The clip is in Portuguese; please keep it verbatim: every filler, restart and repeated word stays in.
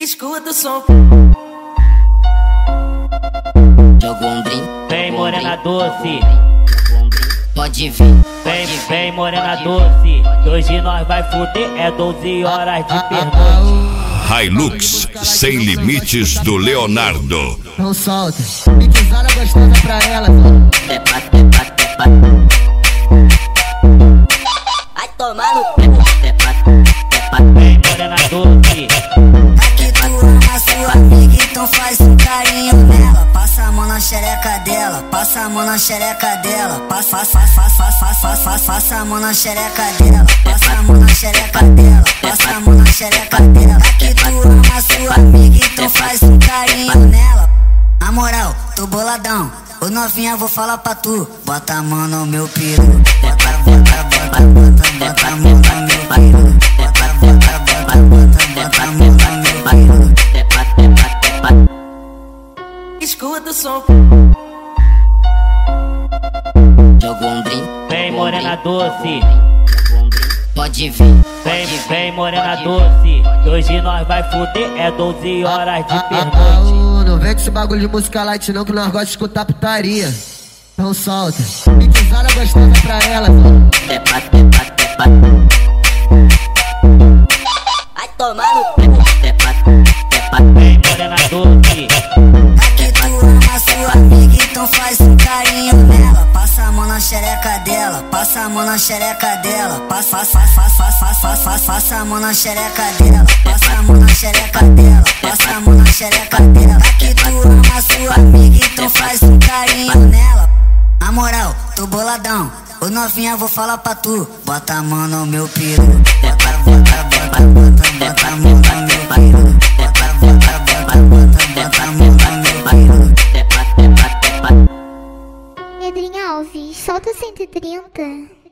Escuta o som. Jogou um drink. Vem morena doce, pode vir. vem, vem morena doce. Hoje nós vai fuder, é doze horas de pernoite. Hilux Sem Limites do Leonardo. Não solta, piquezada gostosa pra ela. Tepa, tepa, tepa. Vai tomar no cu. Tepa, tepa. Vem morena doce, Aqui tu ama sua amiga, então faz um carinho nela. Passa a mão na xereca dela, passa a mão na xereca dela. Passa, passa, passa, passa, passa, passa, passa a mão na xereca dela. Passa a mão na xereca dela, passa a mão na xereca dela. Aqui tu ama sua amiga, então faz um carinho nela. Na moral, tô boladão, ô novinha vou falar pra tu. Bota a mão no meu peru, bota, bota, bota, bota, bota a mão no meu peru. Bota, bota, bota, bota, bota a mão no meu peru. Tepa, tepa, tepa. Escuta o som. Jogou um drink. vem morena doce, Jogou um drink. Pode vir. vem, vem morena doce. Hoje nós vai fuder, é doze horas de pernoite. Não vem com esse bagulho de música light não, que nós gostamos de escutar putaria. Então solta, piquezada gostosa pra ela. Tepa, tepa, tepa. Vai tomar no cu. Tepa, tepa. Vem morena doce, Aqui tu ama sua amiga, então faz um carinho nela. Passa a mão na xereca dela, passa a mão na xereca dela. Passa, passa, passa, passa, passa, passa, passa a mão na xereca dela. Passa a mão na xereca dela, passa a mão na xereca dela. Aqui tu ama sua amiga, então faz um carinho nela. Na moral, tô boladão, ô novinha vou falar pra tu. Bota a mão no meu peru, bota, bota, bota, bota, bota a mão no meu peru. Bota, bota, bota, bota, bota a mão no meu peru. Tepa, tepa, tepa. Pedrinho Alves, solta cento e trinta.